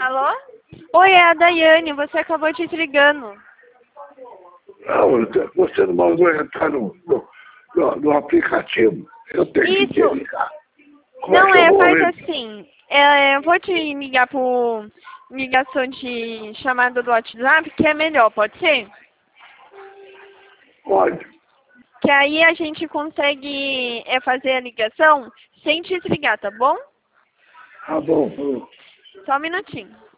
Alô? Oi, é a Daiane, você acabou te ligando. Não, você não mandou entrar no aplicativo. Eu tenho que te ligar. Não faz assim. Eu vou te ligar por ligação de chamada do WhatsApp, que é melhor, pode ser? Pode. Que aí a gente consegue fazer a ligação sem desligar, tá bom? Tá bom. Só um minutinho.